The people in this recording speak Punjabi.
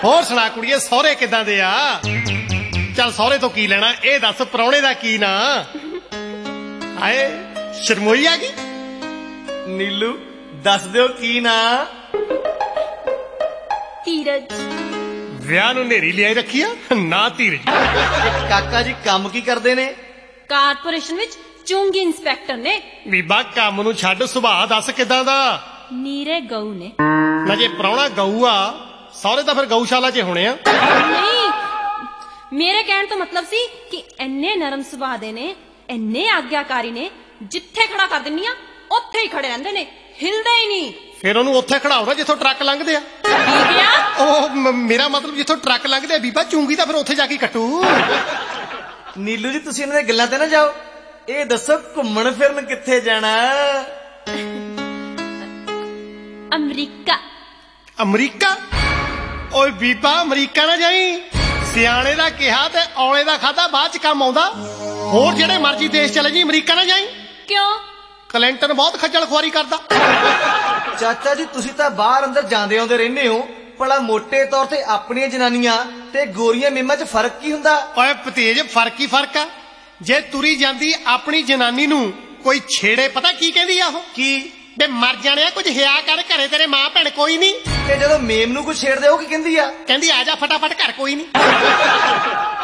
ਹੋਰ ਸੁਣਾ ਕੁੜੀਏ, ਸਹੁਰੇ ਕਿੱਦਾਂ ਦੇ ਆ? ਚੱਲ ਸਹੁਰੇ ਤੋਂ ਕੀ ਲੈਣਾ, ਇਹ ਦੱਸ ਪ੍ਰਾਹੁਣੇ ਦਾ ਕੀ ਨਾਂ? ਹਾਏ ਸ਼ਰਮੋਈ ਆ ਗਈ। ਨੀਲੂ ਦੱਸ ਦਿਓ ਕੀ ਨਾਂ? ਧੀਰਜ। ਵਿਆਹ ਨੂੰ ਨੇਰੀ ਲਿਆਈ ਰੱਖੀ ਆ ਨਾ ਧੀਰਜ। ਕਾਕਾ ਜੀ ਕੰਮ ਕੀ ਕਰਦੇ ਨੇ? ਕਾਰਪੋਰੇਸ਼ਨ ਵਿੱਚ ਚੁੰਗੀ ਇੰਸਪੈਕਟਰ ਨੇ। ਬੀਬਾ ਕੰਮ ਨੂੰ ਛੱਡ, ਸੁਭਾਅ ਦੱਸ ਕਿੱਦਾਂ ਦਾ? ਨੀਰੇ ਗਊ ਨੇ। ਨਾ ਜੇ ਪ੍ਰਾਹੁਣਾ ਗਊ ਆ, ਸਹੁਰੇ ਤਾਂ ਫਿਰ ਗਊਸ਼ਾਲਾ 'ਚ ਹੋਣੇ ਆ। ਨਹੀਂ, ਮੇਰੇ ਕਹਿਣ ਤੋਂ ਮਤਲਬ ਸੀ ਕਿ ਇੰਨੇ ਨਰਮ ਸੁਭਾਅ ਦੇ ਨੇ, ਇੰਨੇ ਆਗਿਆਕਾਰੀ ਨੇ, ਜਿੱਥੇ ਖੜਾ ਕਰ ਦਿੰਨੀ ਆ ਉੱਥੇ ਹੀ ਖੜੇ ਰਹਿੰਦੇ ਨੇ, ਹਿਲਦੇ ਹੀ ਨਹੀਂ। ਫਿਰ ਉਹਨੂੰ ਉੱਥੇ ਖੜਾਓ ਨਾ ਜਿੱਥੋਂ ਟਰੱਕ ਲੰਘਦੇ ਆ। ਠੀਕ ਆ? ਉਹ ਮੇਰਾ ਮਤਲਬ ਜਿੱਥੋਂ ਟਰੱਕ ਲੰਘਦੇ ਆ ਬੀਬਾ, ਚੁੰਗੀ ਤਾਂ ਫਿਰ ਉੱਥੇ ਜਾ ਕੇ ਕੱਟੂ। ਨੀਲੂ ਜੀ ਤੁਸੀਂ ਇਹਨਾਂ ਦੀਆਂ ਗੱਲਾਂ ਤੇ ਨਾ ਜਾਓ, ਇਹ ਦੱਸੋ ਘੁੰਮਣ ਫਿਰਨ ਕਿੱਥੇ ਜਾਣਾ? ਅਮਰੀਕਾ। ਅਮਰੀਕਾ? ਓਏ ਬੀਬਾ ਅਮਰੀਕਾ ਨਾ ਜਾਈ, ਸਿਆਣੇ ਦਾ ਕਿਹਾ ਤੇ ਔਲੇ ਦਾ ਖਾਦਾ ਬਾਅਦ ਚ ਕੰਮ ਆਉਂਦਾ। ਹੋਰ ਜਿਹੜੇ ਮਰਜ਼ੀ ਦੇਸ਼ ਚਲੇ ਜੀ, ਅਮਰੀਕਾ ਨਾ ਜਾਈ। ਕਿਉਂ? ਕਲਿੰਟਨ ਬਹੁਤ ਖੱਜਲ ਖੁਆਰੀ ਕਰਦਾ। ਚਾਚਾ ਜੀ ਤੁਸੀਂ ਤਾਂ ਬਾਹਰ ਅੰਦਰ ਜਾਂਦੇ ਆਉਂਦੇ ਰਹਿੰਦੇ ਹੋ, ਭਲਾ ਮੋਟੇ ਤੌਰ ਤੇ ਆਪਣੀਆਂ ਜਨਾਨੀਆਂ ਤੇ ਗੋਰੀਆਂ ਮੇਮਾਂ 'ਚ ਫਰਕ ਕੀ ਹੁੰਦਾ? ਓਏ ਭਤੀਜ, ਫਰਕ ਹੀ ਫਰਕ ਆ। ਜੇ ਤੁਰੀ ਜਾਂਦੀ ਆਪਣੀ ਜਨਾਨੀ ਨੂੰ ਕੋਈ ਛੇੜੇ, ਪਤਾ ਕੀ ਕਹਿੰਦੀ ਆ ਉਹ? ਕੀ? ਬੇ ਮਰ ਜਾਣਿਆ, ਕੁਝ ਹਿਆ ਕਰ, ਘਰੇ ਤੇਰੇ ਮਾਂ ਭੈਣ ਕੋਈ ਨਹੀਂ। ਤੇ ਜਦੋਂ ਮੇਮ ਨੂੰ ਕੋਈ ਛੇੜਦੇ ਉਹ ਕੀ ਕਹਿੰਦੀ ਆ? ਕਹਿੰਦੀ ਆ ਜਾ ਫਟਾਫਟ, ਘਰ ਕੋਈ ਨਹੀਂ।